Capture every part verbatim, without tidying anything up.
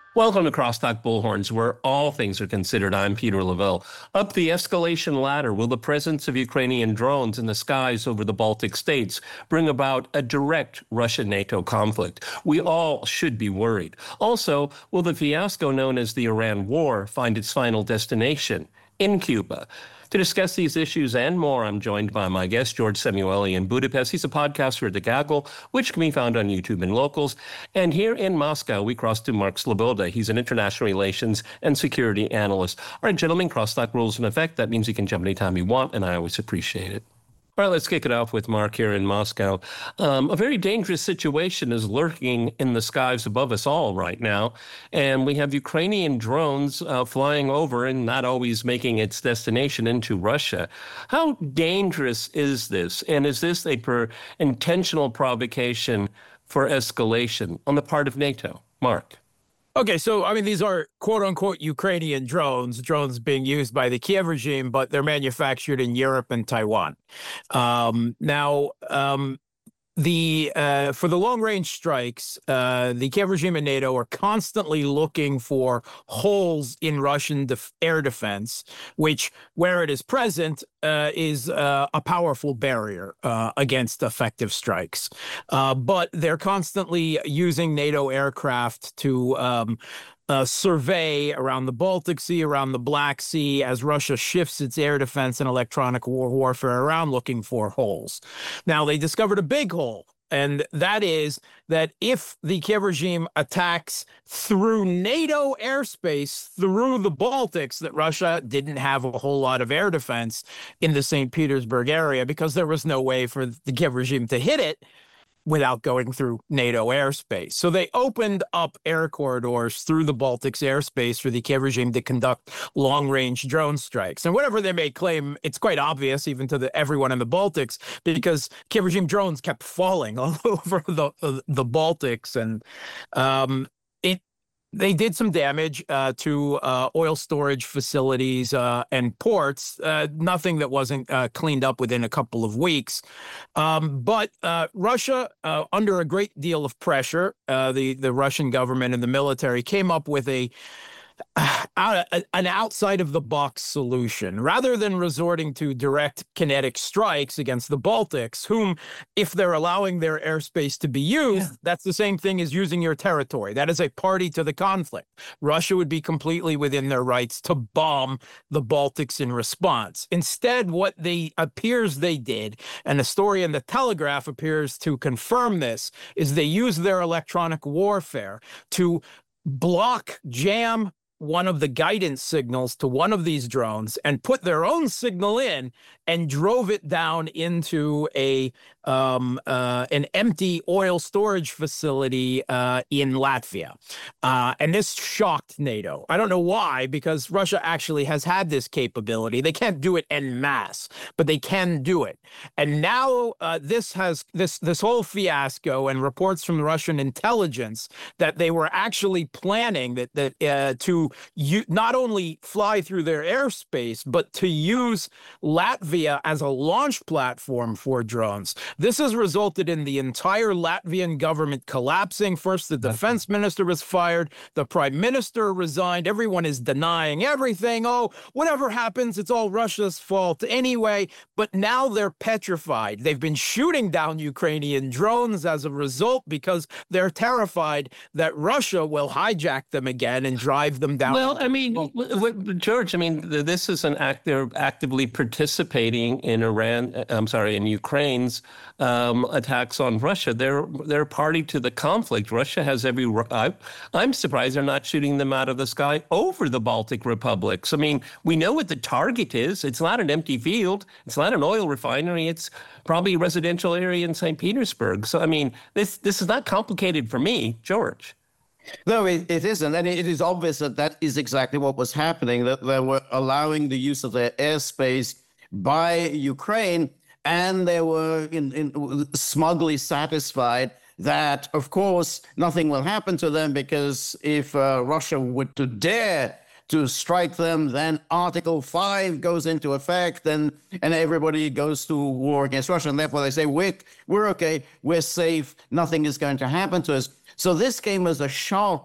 Welcome to Crosstalk Bullhorns, where all things are considered. I'm Peter Lavelle. Up the escalation ladder, will the presence of Ukrainian drones in the skies over the Baltic states bring about a direct Russia-NATO conflict? We all should be worried. Also, will the fiasco known as the Iran War find its final destination in Cuba? To discuss these issues and more, I'm joined by my guest, George Samueli in Budapest. He's a podcaster at The Gaggle, which can be found on YouTube and Locals. And here in Moscow, we cross to Mark Sleboda. He's an international relations and security analyst. All right, gentlemen, crosstalk rules in effect. That means you can jump anytime you want, and I always appreciate it. All right, let's kick it off with Mark here in Moscow. Um, a very dangerous situation is lurking in the skies above us all right now. And we have Ukrainian drones uh, flying over and not always making its destination into Russia. How dangerous is this? And is this a per intentional provocation for escalation on the part of NATO? Mark. Okay, so, I mean, these are quote-unquote Ukrainian drones, drones being used by the Kiev regime, but they're manufactured in Europe and Taiwan. Um, now, um, the uh, for the long-range strikes, uh, the Kiev regime and NATO are constantly looking for holes in Russian def- air defense, which, where it is present, uh, is uh, a powerful barrier uh, against effective strikes. Uh, but they're constantly using NATO aircraft to um, Uh, survey around the Baltic Sea, around the Black Sea, as Russia shifts its air defense and electronic war warfare around looking for holes. Now, they discovered a big hole, and that is that if the Kiev regime attacks through NATO airspace, through the Baltics, that Russia didn't have a whole lot of air defense in the Saint Petersburg area because there was no way for the Kiev regime to hit it without going through NATO airspace. So they opened up air corridors through the Baltics airspace for the Kiev regime to conduct long-range drone strikes. And whatever they may claim, it's quite obvious even to the, everyone in the Baltics, because Kiev regime drones kept falling all over the, the, the Baltics. And um, it They did some damage uh, to uh, oil storage facilities uh, and ports, uh, nothing that wasn't uh, cleaned up within a couple of weeks. Um, but uh, Russia, uh, under a great deal of pressure, uh, the, the Russian government and the military came up with a Uh, an outside-of-the-box solution. Rather than resorting to direct kinetic strikes against the Baltics, whom, if they're allowing their airspace to be used, yeah. that's the same thing as using your territory. That is a party to the conflict. Russia would be completely within their rights to bomb the Baltics in response. Instead, what they appears they did, and the story in the Telegraph appears to confirm this, is they used their electronic warfare to block, jam, one of the guidance signals to one of these drones and put their own signal in and drove it down into a um, uh, an empty oil storage facility uh, in Latvia. Uh, and this shocked NATO. I don't know why, because Russia actually has had this capability. They can't do it en masse, but they can do it. And now uh, this has this this whole fiasco and reports from the Russian intelligence that they were actually planning that that uh, to You not only fly through their airspace, but to use Latvia as a launch platform for drones. This has resulted in the entire Latvian government collapsing. First, the defense minister was fired. The prime minister resigned. Everyone is denying everything. Oh, whatever happens, it's all Russia's fault anyway. But now they're petrified. They've been shooting down Ukrainian drones as a result because they're terrified that Russia will hijack them again and drive them down. Well, I mean, George, I mean, this is an act. They're actively participating in Iran. I'm sorry, in Ukraine's um, attacks on Russia. They're they're party to the conflict. Russia has every. I, I'm surprised they're not shooting them out of the sky over the Baltic republics. I mean, we know what the target is. It's not an empty field. It's not an oil refinery. It's probably a residential area in Saint Petersburg. So, I mean, this this is not complicated for me, George. No, it, it isn't. And it is obvious that that is exactly what was happening, that they were allowing the use of their airspace by Ukraine, and they were in, in, smugly satisfied that, of course, nothing will happen to them, because if uh, Russia would to dare to strike them, then Article five goes into effect, and, and everybody goes to war against Russia. And therefore they say, we're, we're okay, we're safe, nothing is going to happen to us. So this came as a shock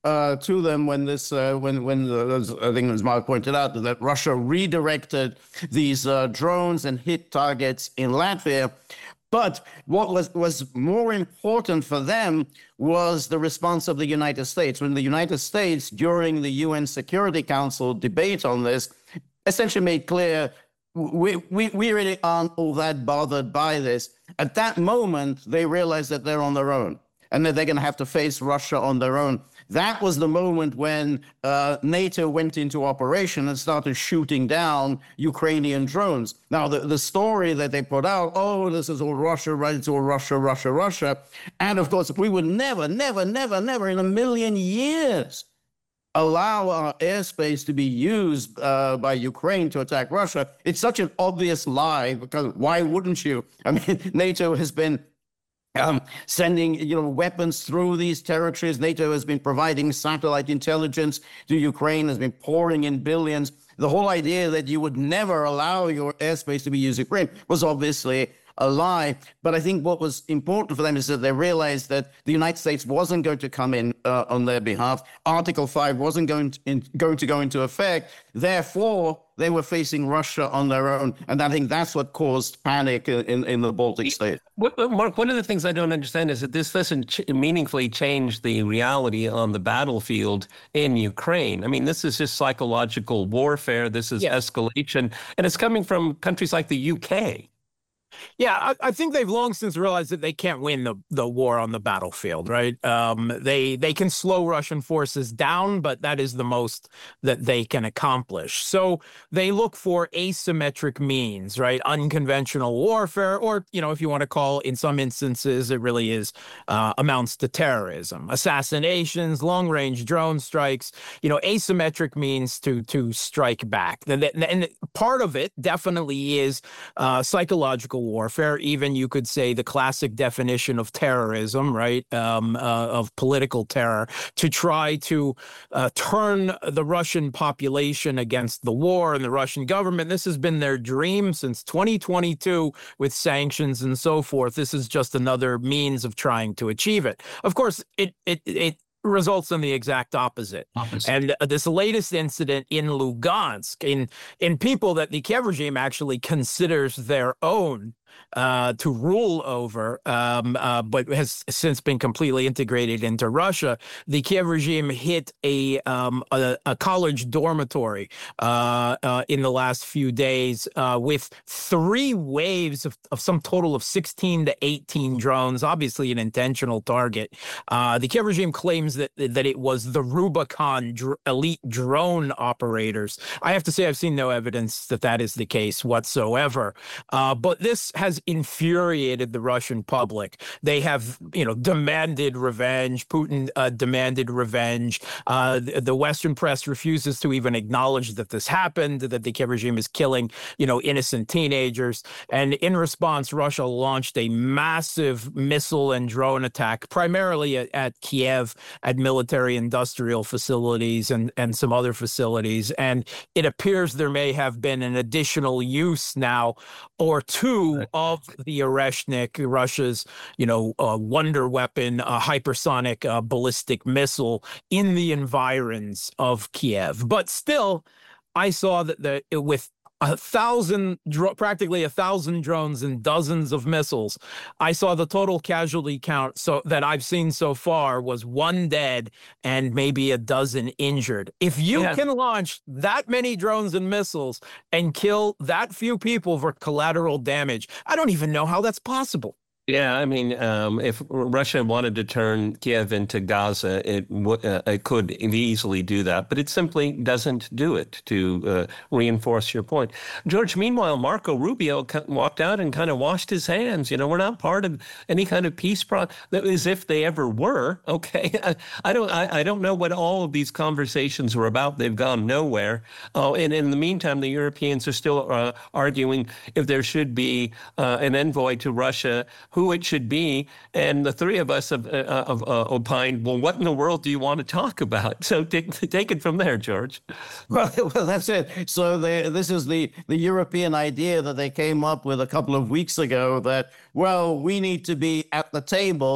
uh, to them when this, uh, when when uh, as I think as Mark pointed out, that Russia redirected these uh, drones and hit targets in Latvia. But what was, was more important for them was the response of the United States. When the United States, during the U N Security Council debate on this, essentially made clear we, we, we really aren't all that bothered by this. At that moment, they realized that they're on their own and that they're going to have to face Russia on their own. That was the moment when uh, NATO went into operation and started shooting down Ukrainian drones. Now, the, the story that they put out, oh, this is all Russia, right? It's all Russia, Russia, Russia. And of course, we would never, never, never, never in a million years allow our airspace to be used uh, by Ukraine to attack Russia. It's such an obvious lie, because why wouldn't you? I mean, NATO has been Um, sending, you know, weapons through these territories. NATO has been providing satellite intelligence to Ukraine, has been pouring in billions. The whole idea that you would never allow your airspace to be used in Ukraine was obviously a lie. But I think what was important for them is that they realized that the United States wasn't going to come in uh, on their behalf. Article five wasn't going to, in, going to go into effect. Therefore, they were facing Russia on their own. And I think that's what caused panic in, in the Baltic states. Mark, one of the things I don't understand is that this doesn't ch- meaningfully change the reality on the battlefield in Ukraine. I mean, this is just psychological warfare. This is Yeah. escalation. And it's coming from countries like the U K. Yeah, I, I think they've long since realized that they can't win the, the war on the battlefield, right? Um, they they can slow Russian forces down, but that is the most that they can accomplish. So they look for asymmetric means, right? Unconventional warfare, or, you know, if you want to call, in some instances, it really is uh, amounts to terrorism, assassinations, long-range drone strikes, you know, asymmetric means to to strike back. And, and part of it definitely is uh, psychological warfare. Even you could say the classic definition of terrorism, right, um, uh, of political terror, to try to uh, turn the Russian population against the war and the Russian government. This has been their dream since twenty twenty-two with sanctions and so forth. This is just another means of trying to achieve it. Of course, it it it results in the exact opposite. opposite. And uh, this latest incident in Lugansk, in in people that the Kiev regime actually considers their own, uh, to rule over, um, uh, but has since been completely integrated into Russia. The Kiev regime hit a um, a, a college dormitory uh, uh, in the last few days uh, with three waves of, of some total of sixteen to eighteen drones, obviously an intentional target. Uh, the Kiev regime claims that that it was the Rubicon dr- elite drone operators. I have to say I've seen no evidence that that is the case whatsoever. Uh, but this has infuriated the Russian public. They have, you know, demanded revenge. Putin uh, demanded revenge. Uh, the, the Western press refuses to even acknowledge that this happened, that the Kiev regime is killing, you know, innocent teenagers. And in response, Russia launched a massive missile and drone attack, primarily at, at Kiev, at military industrial facilities and, and some other facilities. And it appears there may have been an additional use now or two of the Oreshnik, Russia's, you know, uh, wonder weapon, uh, hypersonic uh, ballistic missile in the environs of Kiev. But still, I saw that the with a thousand, practically a thousand drones and dozens of missiles, I saw the total casualty count so that I've seen so far was one dead and maybe a dozen injured. If you yeah. can launch that many drones and missiles and kill that few people for collateral damage, I don't even know how that's possible. Yeah, I mean, um, if Russia wanted to turn Kiev into Gaza, it, w- uh, it could easily do that, but it simply doesn't do it, to uh, reinforce your point. George, meanwhile, Marco Rubio walked out and kind of washed his hands. You know, we're not part of any kind of peace process, as if they ever were. Okay, I, I don't I, I don't know what all of these conversations were about. They've gone nowhere. Oh, and in the meantime, the Europeans are still uh, arguing if there should be uh, an envoy to Russia, who it should be, and the three of us have, uh, have uh, opined, well, what in the world do you want to talk about? So take, take it from there, George. Well, well that's it. So they, this is the, the European idea that they came up with a couple of weeks ago that, well, we need to be at the table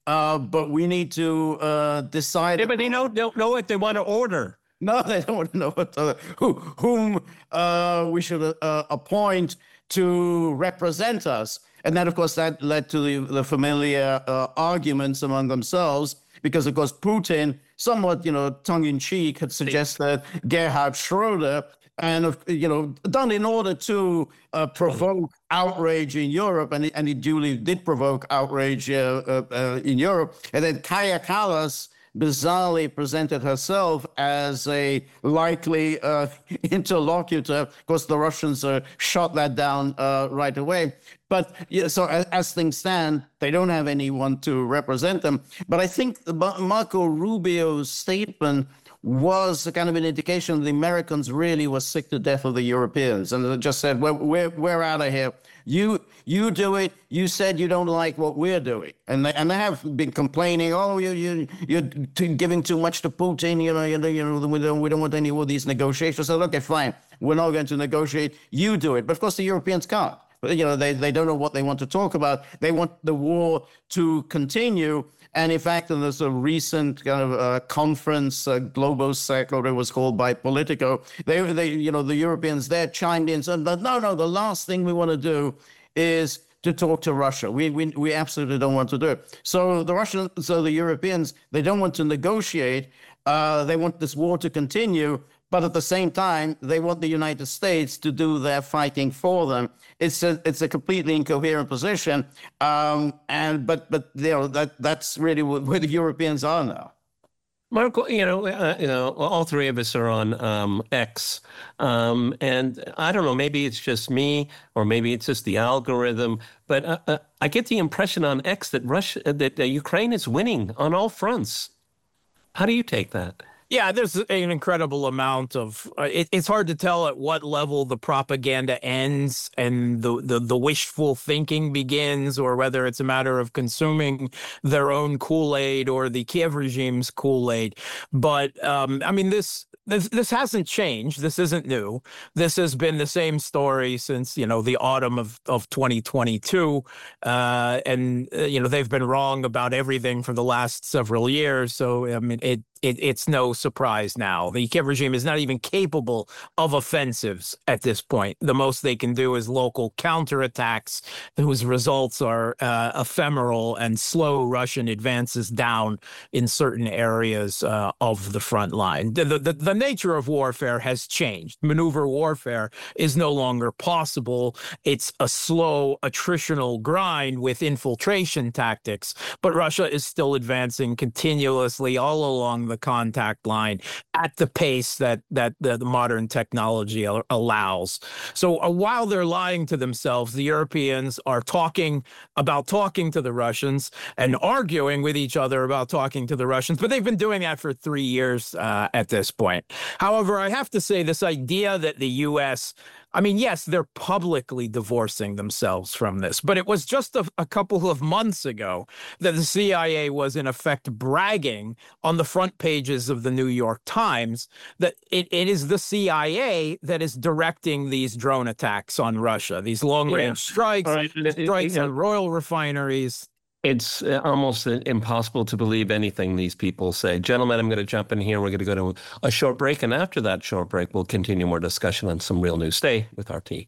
uh, but we need to uh, decide. Yeah, but they don't, don't know what they want to order. No, they don't want to know what uh, who, whom uh, we should uh, appoint to represent us. And then, of course, that led to the, the familiar uh, arguments among themselves, because, of course, Putin, somewhat, you know, tongue-in-cheek, had suggested Gerhard Schroeder, and, you know, done in order to uh, provoke outrage in Europe, and, and he duly did provoke outrage uh, uh, uh, in Europe. And then Kaja Kallas bizarrely presented herself as a likely uh, interlocutor. Of course, the Russians uh, shot that down uh, right away. But yeah, so as, as things stand, they don't have anyone to represent them. But I think the, Marco Rubio's statement was a kind of an indication the Americans really were sick to death of the Europeans, and they just said, we're, we're, we're out of here. You you do it. You said you don't like what we're doing. And they, and they have been complaining, oh, you, you, you're t- giving too much to Putin. You know, you know, you know we, don't, we don't want any of these negotiations. So, okay, fine. We're not going to negotiate. You do it. But, of course, the Europeans can't. You know, they, they don't know what they want to talk about. They want the war to continue. And in fact, in this uh, recent kind of uh, conference, uh, Globosec, or it was called by Politico, they, they, you know, the Europeans there chimed in and said, no, no, the last thing we want to do is to talk to Russia. We, we, we absolutely don't want to do it. So the Russians, so the Europeans, they don't want to negotiate. Uh, they want this war to continue. But at the same time, they want the United States to do their fighting for them. It's a it's a completely incoherent position, um, and but but you know that that's really where the Europeans are now. Marco, you know, uh, you know, all three of us are on um, X, um, and I don't know, maybe it's just me, or maybe it's just the algorithm, but uh, uh, I get the impression on X that Russia, that uh, Ukraine is winning on all fronts. How do you take that? Yeah, there's an incredible amount of uh, it, it's hard to tell at what level the propaganda ends and the, the, the wishful thinking begins, or whether it's a matter of consuming their own Kool-Aid or the Kiev regime's Kool-Aid. But um, I mean, this This this hasn't changed. This isn't new. This has been the same story since, you know, the autumn of, of twenty twenty-two. Uh, and, uh, you know, they've been wrong about everything for the last several years. So, I mean, it, it it's no surprise now. The Kiev regime is not even capable of offensives at this point. The most they can do is local counterattacks, whose results are uh, ephemeral and slow Russian advances down in certain areas uh, of the front line. The, the, the nature of warfare has changed. Maneuver warfare is no longer possible. It's a slow attritional grind with infiltration tactics, but Russia is still advancing continuously all along the contact line at the pace that that the, the modern technology al- allows. So uh, while they're lying to themselves, the Europeans are talking about talking to the Russians and arguing with each other about talking to the Russians, but they've been doing that for three years uh, at this point. However, I have to say this idea that the U S, I mean, yes, they're publicly divorcing themselves from this, but it was just a, a couple of months ago that the C I A was in effect bragging on the front pages of the New York Times that it, it is the C I A that is directing these drone attacks on Russia, these long-range yeah. strikes, right. strikes on oil refineries. It's almost impossible to believe anything these people say. Gentlemen, I'm going to jump in here. We're going to go to a short break. And after that short break, we'll continue more discussion on some real news. Stay with R T.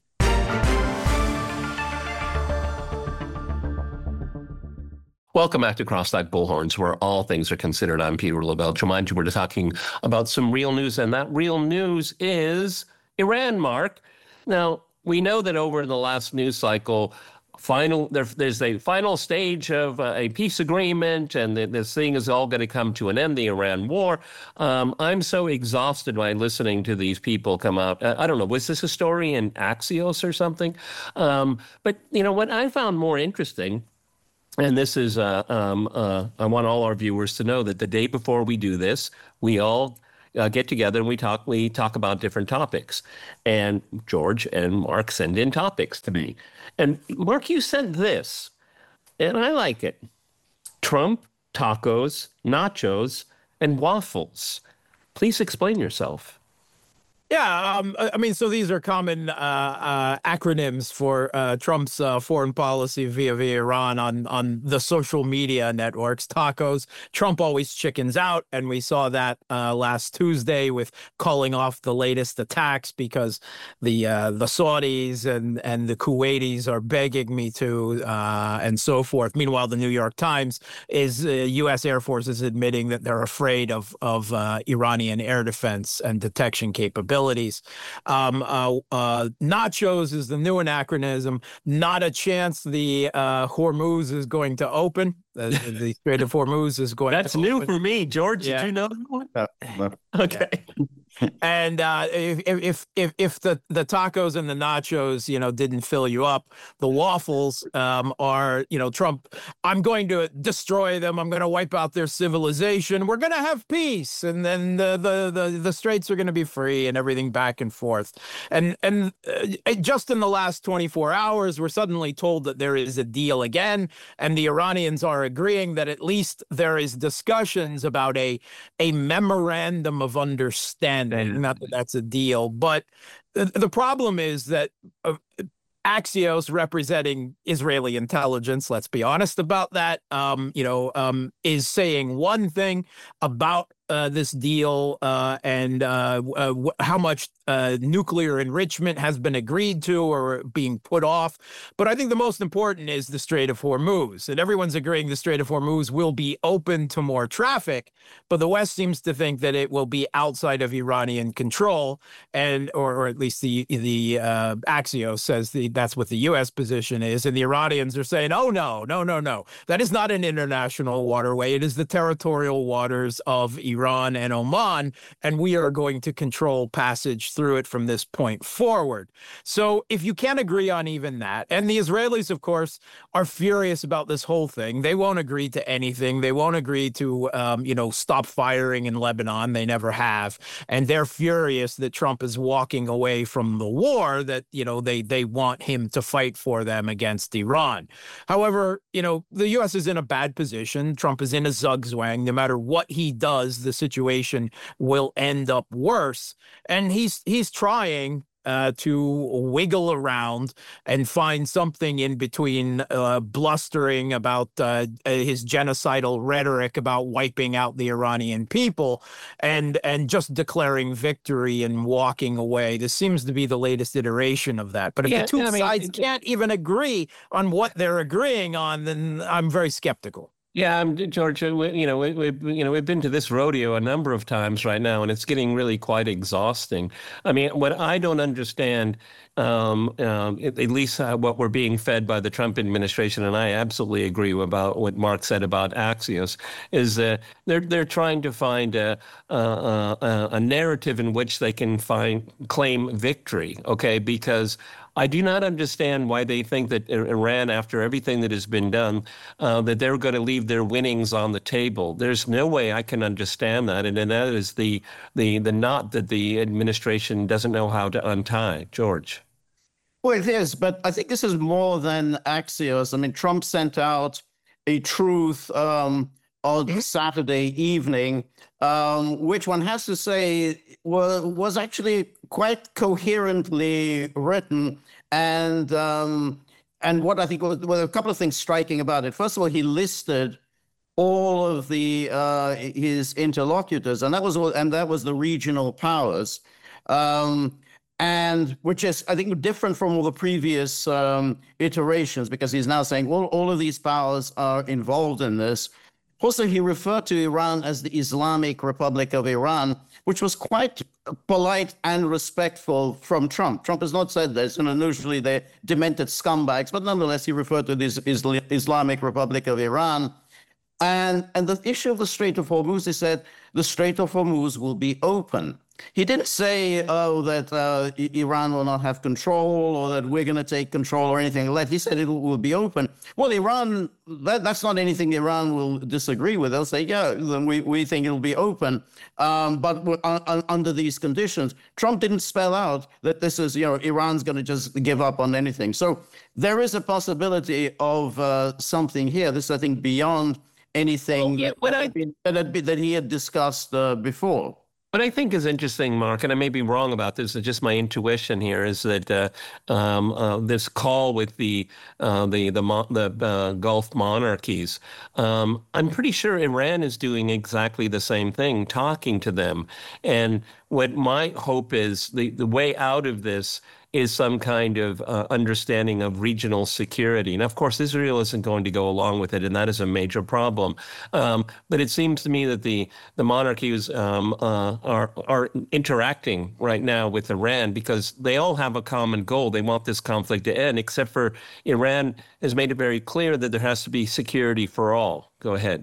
Welcome back to Cross-Eyed Bullhorns, where all things are considered. I'm Peter Lavelle. To remind you, we're talking about some real news. And that real news is Iran, Mark. Now, we know that over the last news cycle, Final, there, there's a final stage of uh, a peace agreement, and the, this thing is all going to come to an end, the Iran war. Um, I'm so exhausted by listening to these people come out. Uh, I don't know, was this a story in Axios or something? Um, but, you know, what I found more interesting, and this is, uh, um, uh, I want all our viewers to know that the day before we do this, we all Uh, get together and we talk we talk about different topics. And George and Mark send in topics to me. And Mark, you sent this, and I like it. Trump, tacos, nachos, and waffles. Please explain yourself. Yeah, um, I mean, so these are common uh, uh, acronyms for uh, Trump's uh, foreign policy via via Iran on on the social media networks. Tacos. Trump always chickens out, and we saw that uh, last Tuesday with calling off the latest attacks because the uh, the Saudis and and the Kuwaitis are begging me to, uh, and so forth. Meanwhile, the New York Times is uh, U S Air Force is admitting that they're afraid of of uh, Iranian air defense and detection capabilities. Um, uh, uh, nachos is the new anachronism. Not a chance the uh, Hormuz is going to open. The, the Strait of Hormuz is going That's to new open. for me, George. Yeah. Did you know that one? Uh, well, Okay. And uh, if if if if the the tacos and the nachos, you know, didn't fill you up, the waffles um, are, you know, Trump. I'm going to destroy them. I'm going to wipe out their civilization. We're going to have peace, and then the the the, the straits are going to be free, and everything back and forth. And and uh, just in the last twenty-four hours, we're suddenly told that there is a deal again, and the Iranians are agreeing that at least there is discussions about a a memorandum of understanding. Not that that's a deal, but the, the problem is that uh, Axios, representing Israeli intelligence, let's be honest about that, um, you know, um, is saying one thing about uh, this deal uh, and uh, uh, how much uh, nuclear enrichment has been agreed to or being put off. But I think the most important is the Strait of Hormuz. And everyone's agreeing the Strait of Hormuz will be open to more traffic, but the West seems to think that it will be outside of Iranian control, and or, or at least the the uh, Axios says the, that's what the U S position is. And the Iranians are saying, oh, no, no, no, no. That is not an international waterway. It is the territorial waters of Iran and Oman, and we are going to control passage through it from this point forward. So if you can't agree on even that, and the Israelis, of course, are furious about this whole thing. They won't agree to anything. They won't agree to, um, you know, stop firing in Lebanon. They never have. And they're furious that Trump is walking away from the war that, you know, they, they want him to fight for them against Iran. However, you know, the U S is in a bad position. Trump is in a zugzwang. No matter what he does, the situation will end up worse. And he's he's trying uh, to wiggle around and find something in between uh, blustering about uh, his genocidal rhetoric about wiping out the Iranian people and and just declaring victory and walking away. This seems to be the latest iteration of that. But if Yeah, the two I mean, sides it- can't even agree on what they're agreeing on, then I'm very skeptical. Yeah, I'm George. uh, we- You know, we, we, you know, we've been to this rodeo a number of times right now, and it's getting really quite exhausting. I mean, what I don't understand, um, um, at, at least uh, what we're being fed by the Trump administration, and I absolutely agree about what Mark said about Axios, is that they're they're trying to find a a, a a narrative in which they can find claim victory. Okay, because I do not understand why they think that Iran, after everything that has been done, uh, that they're going to leave their winnings on the table. There's no way I can understand that, and, and that is the the the knot that the administration doesn't know how to untie. George. Well, it is, but I think this is more than Axios. I mean, Trump sent out a truth um, on Saturday evening, um, which one has to say was, was actually quite coherently written. And um, and what I think was, were a couple of things striking about it. First of all, he listed all of the uh, his interlocutors, and that was all, and that was the regional powers. Um, And which is, I think, different from all the previous um, iterations, because he's now saying, well, all of these powers are involved in this. Also, he referred to Iran as the Islamic Republic of Iran, which was quite polite and respectful from Trump. Trump has not said this, and usually they're demented scumbags, but nonetheless, he referred to this Islamic Republic of Iran. And, and the issue of the Strait of Hormuz, he said, the Strait of Hormuz will be open. He didn't say, oh, that uh, Iran will not have control or that we're going to take control or anything like that. He said it will be open. Well, Iran, that, that's not anything Iran will disagree with. They'll say, yeah, then we, we think it'll be open, um, but uh, uh, under these conditions. Trump didn't spell out that this is, you know, Iran's going to just give up on anything. So there is a possibility of uh, something here. This, I think, beyond anything Well, yeah, that, when I- that, had been, that, had been, that he had discussed uh, before. What I think is interesting, Mark, and I may be wrong about this, it's just my intuition here, is that uh, um, uh, this call with the uh, the the, mo- the uh, Gulf monarchies, um, I'm pretty sure Iran is doing exactly the same thing, talking to them. And what my hope is, the, the way out of this is some kind of uh, understanding of regional security. And of course, Israel isn't going to go along with it, and that is a major problem. Um, but it seems to me that the the monarchies um, uh, are are interacting right now with Iran because they all have a common goal. They want this conflict to end, except for Iran has made it very clear that there has to be security for all. Go ahead.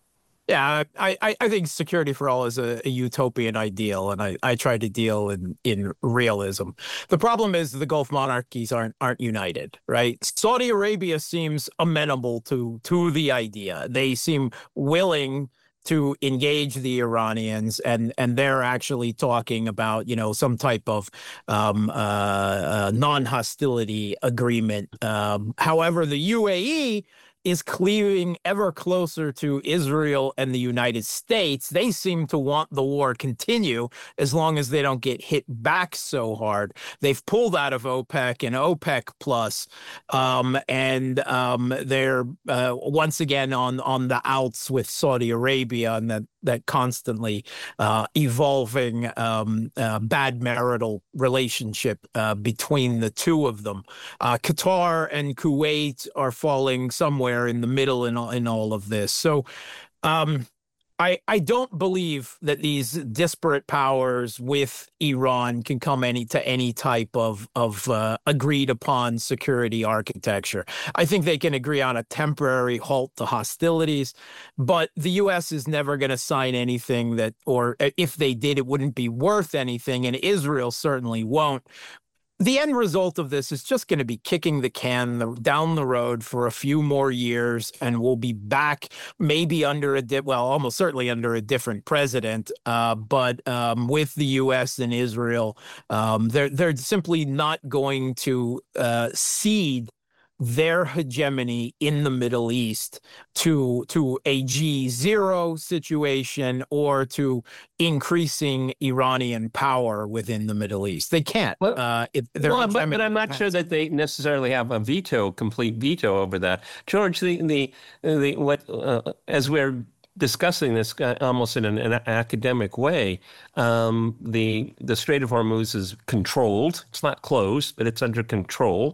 Yeah, I, I, I think security for all is a, a utopian ideal, and I, I try to deal in, in realism. The problem is the Gulf monarchies aren't aren't united, right? Saudi Arabia seems amenable to to the idea. They seem willing to engage the Iranians, and and they're actually talking about, you know, some type of um, uh, uh, non-hostility agreement. Um, however, the U A E is cleaving ever closer to Israel and the United States. They seem to want the war continue as long as they don't get hit back so hard. They've pulled out of OPEC and OPEC Plus, um, and um, they're uh, once again on on the outs with Saudi Arabia and that that constantly uh, evolving um, uh, bad marital relationship uh, between the two of them. Uh, Qatar and Kuwait are falling somewhere in the middle in all, in all of this. So um, I, I don't believe that these disparate powers with Iran can come any to any type of, of uh, agreed upon security architecture. I think they can agree on a temporary halt to hostilities, but the U S is never going to sign anything that, or if they did, it wouldn't be worth anything, and Israel certainly won't. The end result of this is just going to be kicking the can the, down the road for a few more years, and we'll be back maybe under a di- well, almost certainly under a different president. Uh, but um, with the U S and Israel, um, they're they're simply not going to uh, cede their hegemony in the Middle East to to a G zero situation or to increasing Iranian power within the Middle East. They can't. Well, uh, it, well but, but I'm not sure that they necessarily have a veto, complete veto over that. George, the the, the what uh, as we're discussing this uh, almost in an, an academic way, um, the the Strait of Hormuz is controlled. It's not closed, but it's under control.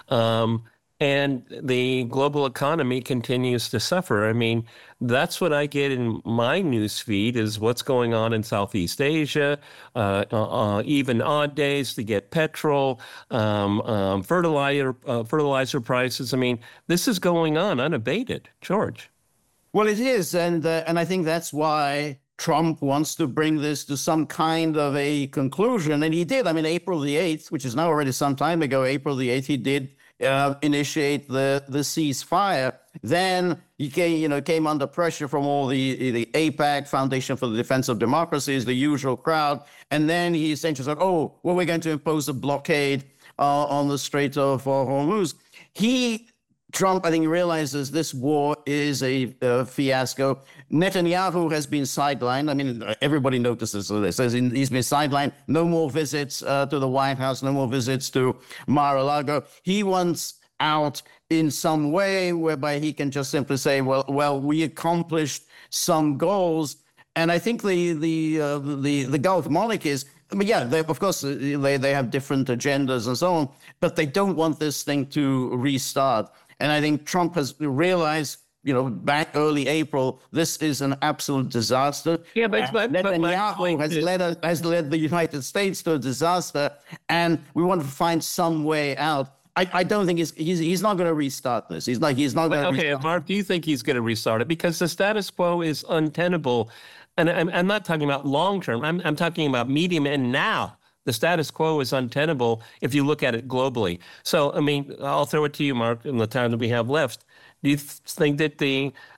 Um, And the global economy continues to suffer. I mean, that's what I get in my news feed is what's going on in Southeast Asia, uh, uh, even odd days to get petrol, um, um, fertilizer, uh, fertilizer prices. I mean, this is going on unabated. George. Well, it is. And, uh, and I think that's why Trump wants to bring this to some kind of a conclusion. And he did. I mean, April the eighth, which is now already some time ago, April the eighth, he did Uh, initiate the, the ceasefire. Then he came, you know, came under pressure from all the, the AIPAC, Foundation for the Defense of Democracies, the usual crowd. And then he essentially said, oh, well, we're going to impose a blockade uh, on the Strait of uh, Hormuz. He, Trump, I think, realizes this war is a uh, fiasco. Netanyahu has been sidelined. I mean, everybody notices this. He's been sidelined. No more visits uh, to the White House. No more visits to Mar-a-Lago. He wants out in some way whereby he can just simply say, well, well, we accomplished some goals. And I think the the uh, the, the Gulf monarchies, I mean, yeah, they, of course, they, they have different agendas and so on, but they don't want this thing to restart. And I think Trump has realized, you know, back early April, this is an absolute disaster. Yeah, but, but Netanyahu has led a, has led the United States to a disaster, and we want to find some way out. I, I don't think he's he's, he's not going to restart this. He's not he's not going to. Okay, restart. Mark, do you think he's going to restart it? Because the status quo is untenable, and I'm, I'm not talking about long term. I'm I'm talking about medium and now. The status quo is untenable if you look at it globally. So, I mean, I'll throw it to you, Mark, in the time that we have left. Do you th- think that the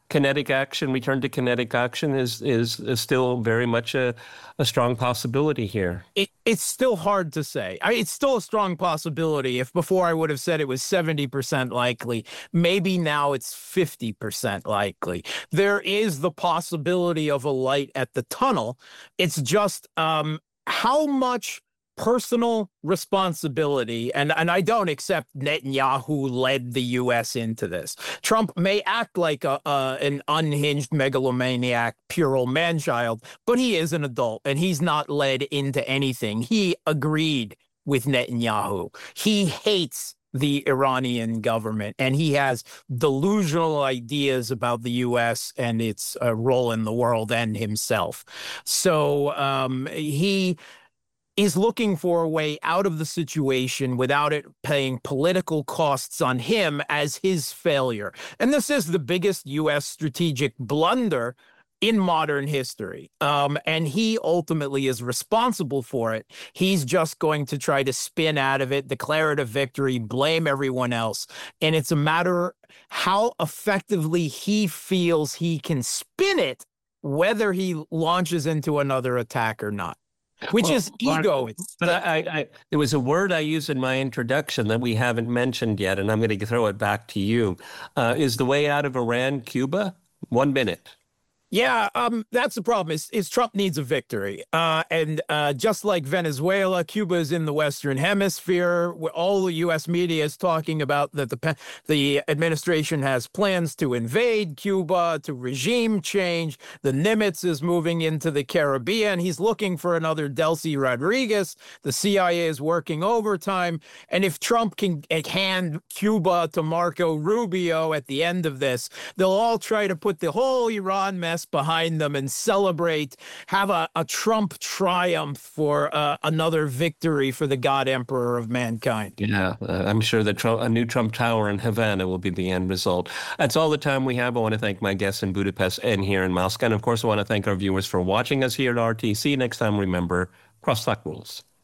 kinetic action, return to kinetic action is is, is still very much a, a strong possibility here. It, it's still hard to say. I, it's still a strong possibility. If before I would have said it was seventy percent likely, maybe now it's fifty percent likely. There is the possibility of a light at the tunnel. It's just um, how much personal responsibility, and, and I don't accept Netanyahu led the U S into this. Trump may act like a, a, an unhinged megalomaniac, puerile man-child, but he is an adult, and he's not led into anything. He agreed with Netanyahu. He hates the Iranian government, and he has delusional ideas about the U S and its uh, role in the world and himself. So um, he is looking for a way out of the situation without it paying political costs on him as his failure. And this is the biggest U S strategic blunder in modern history. Um, and he ultimately is responsible for it. He's just going to try to spin out of it, declare it a victory, blame everyone else. And it's a matter how effectively he feels he can spin it, whether he launches into another attack or not. Which well, is ego. It's, but I, I, there was a word I used in my introduction that we haven't mentioned yet, and I'm going to throw it back to you. Uh, is the way out of Iran Cuba? One minute. Yeah, um, that's the problem. Is, is Trump needs a victory, uh, and uh, just like Venezuela, Cuba is in the Western Hemisphere. Where all the U S media is talking about that the the administration has plans to invade Cuba, to regime change. The Nimitz is moving into the Caribbean. He's looking for another Delcy Rodriguez. The C I A is working overtime, and if Trump can hand Cuba to Marco Rubio at the end of this, they'll all try to put the whole Iran mess behind them and celebrate, have a, a Trump triumph for uh, another victory for the God Emperor of mankind. Yeah, uh, I'm sure that Trump, a new Trump Tower in Havana will be the end result. That's all the time we have. I want to thank my guests in Budapest and here in Moscow. And of course, I want to thank our viewers for watching us here at R T C. Next time, remember, crosstalk rules.